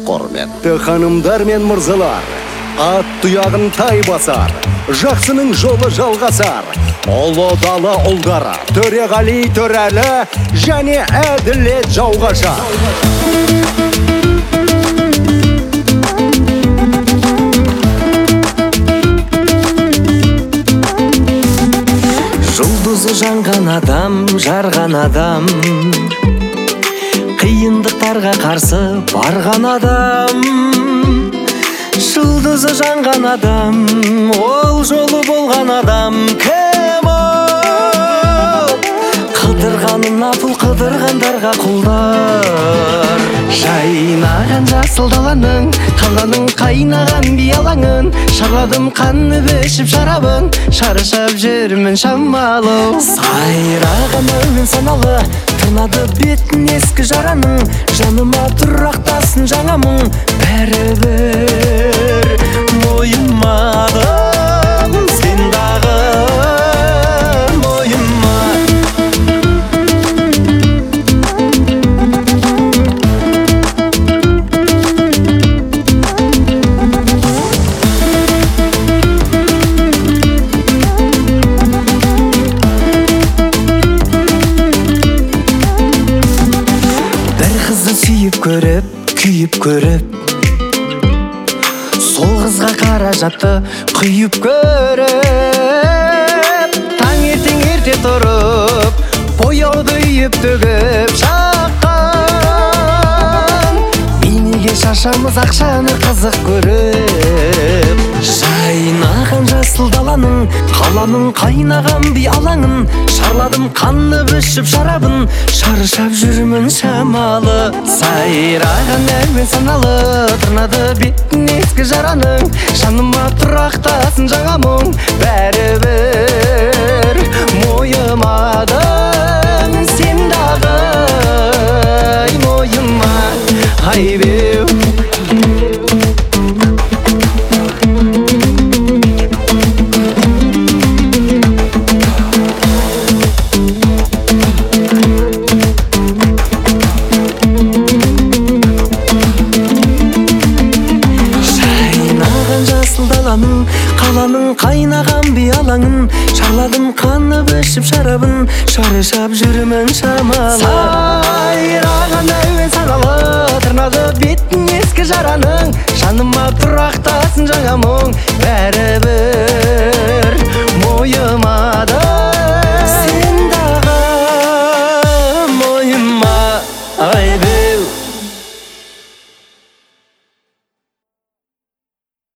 Құрметті ханымдар мен мырзалар, ат тұяғын тай басар, жақсының жолы жалғасар. Ұлы дала ұлдары, Төреғали Төрәлі және әділет жауғашар. Жұлдызы жанған адам, жарған адам, қиындықтарға қарсы барған адам. Жұлдызы жанған адам, ол жолы болған адам. Кім ол? Қыдырғанын апыл, қыдырғандарға құлдар. Жайнаған жасыл даланың, қаланың қайнаған биялаңын. Шарладым қанны бешіп шарабын, шарышап жүрмін шамалы. Сайраған өңін саналы, тырнады бетін ескі жараның. Жаныма тұрақтасын жаңа мұң, бәрібір мойымадым сен дағы мойыма. Бір қызды сүйіп көріп, күйіп көріп, сол қызға қаражатты құйып көріп, таңертең ерте тұрып, бояуды үйіп төгіп шаққан. Бейнеге шашамыз ақшаны қызық көріп. Жайнаған жасыл даланың, қаланың қайнаған би алаңын. Шарладым қанны бішіп шарабын, шарышап жүрмін шамалы. Сайраған әуен саналы, тырнады бетін ескі жараның. Жаныма тұрақтасын жаңа мұң, бәрібір мойымадым сен дағы мойыма. Айбеу қаланың қайнаған би алаңын. Шарладым қанны бішіп шарабын, шарышап жүрмін шамалы. Сайраған әуен саналы, тырнады бетін ескі жараның. Жаныма тұрақтасын жаңа мұң, бәрібір